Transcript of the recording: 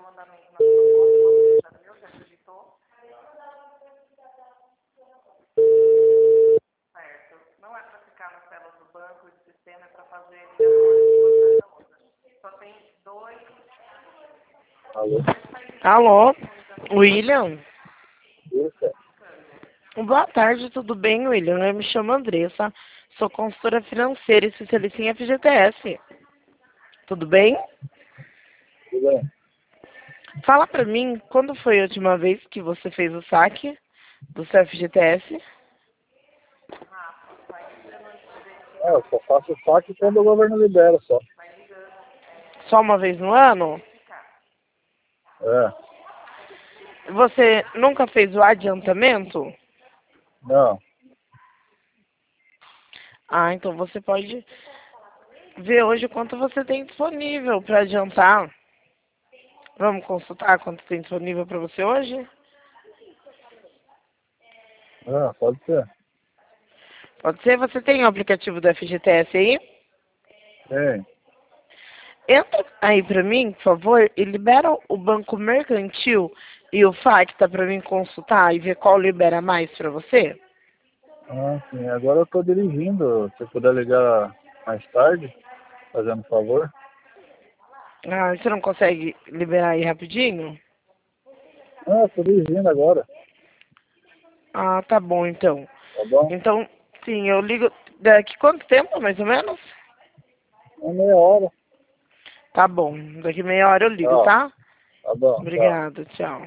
o andamento na sua conta, você já viu, já acreditou? Certo. Não é para ficar nas telas do banco e do sistema, é para fazer ligações de uma coisa a outra. Só tem dois. Alô? Alô, William? Isso. Boa tarde, tudo bem, William? Eu me chamo Andressa, sou consultora financeira e especialista em FGTS. Tudo bem? Tudo bem? Fala pra mim, quando foi a última vez que você fez o saque do seu FGTS? Eu só faço saque quando o governo libera, só. Só uma vez no ano? É. Você nunca fez o adiantamento? Não. Ah, então você pode ver hoje quanto você tem disponível para adiantar. Vamos consultar quanto tem disponível para você hoje? Ah, pode ser. Pode ser? Você tem o aplicativo do FGTS aí? Tem. Entra aí para mim, por favor, e libera o Banco Mercantil e o FACTA para mim consultar e ver qual libera mais para você. Ah, sim. Agora eu tô dirigindo. Se puder ligar mais tarde, fazendo um favor. Ah, você não consegue liberar aí rapidinho? Ah, eu tô dirigindo agora. Ah, tá bom então. Tá bom? Então, sim, eu ligo daqui quanto tempo, mais ou menos? É meia hora. Tá bom, daqui meia hora eu ligo, Tchau. tá? Tá bom, tchau. Obrigada, tchau.